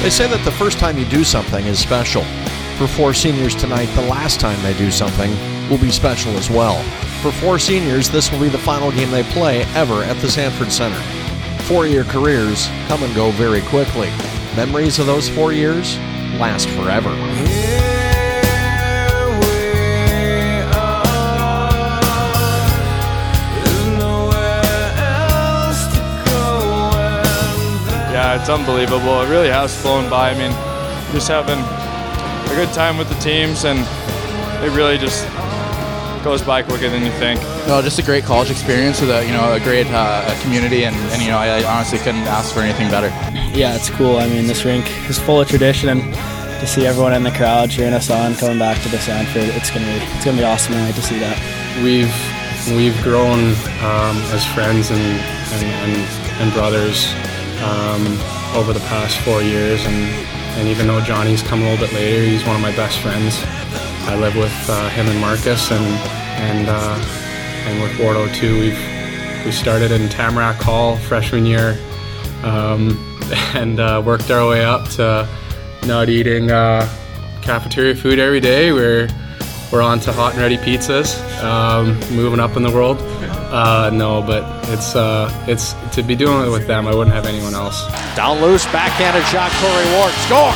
They say that the first time you do something is special. For 4 seniors tonight, the last time they do something will be special as well. For 4 seniors, this will be the final game they play ever at the Sanford Center. 4-year careers come and go very quickly. Memories of those 4 years last forever. Yeah, it's unbelievable. It really has flown by. I mean, just having a good time with the teams, and it really just goes by quicker than you think. No, just a great college experience with a great community, and I honestly couldn't ask for anything better. Yeah, it's cool. I mean, this rink is full of tradition, and to see everyone in the crowd cheering us on, coming back to the Sanford, it's gonna be awesome tonight to see that. We've grown as friends and brothers over the past 4 years, and even though Johnny's come a little bit later, he's one of my best friends. I live with him and Marcus, and with Wardo too. We started in Tamarack Hall freshman year, and worked our way up to not eating cafeteria food every day. We're on to hot and ready pizzas, moving up in the world. No, but it's to be doing it with them. I wouldn't have anyone else. Down loose, backhanded shot, Corey Ward, score!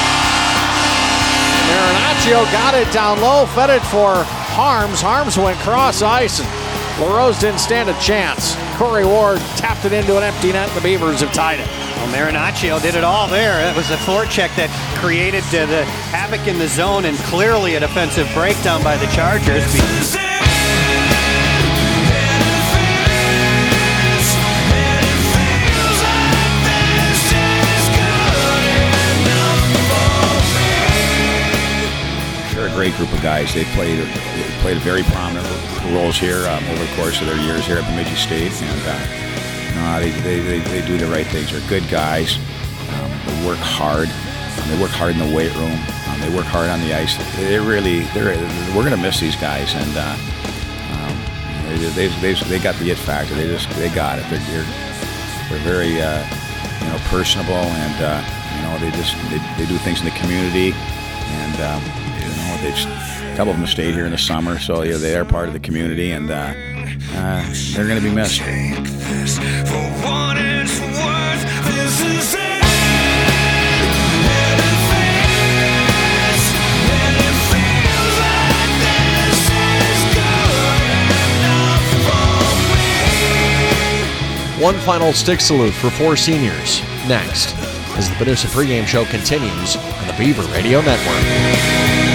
Marinaccio got it down low, fed it for Harms. Harms went cross ice, and LaRose didn't stand a chance. Corey Ward tapped it into an empty net, and the Beavers have tied it. Well, Marinaccio did it all there. It was a forecheck that created the havoc in the zone, and clearly a defensive breakdown by the Chargers. Great group of guys. They played very prominent roles here over the course of their years here at Bemidji State, and they do the right things. They're good guys. They work hard. They work hard in the weight room. They work hard on the ice. We're going to miss these guys, and they got the it factor. They got it. They're very personable, and they do things in the community, and. A couple of them stayed here in the summer, so they are part of the community, and they're going to be missed. One final stick salute for 4 seniors next, as the Paducah pregame show continues on the Beaver Radio Network.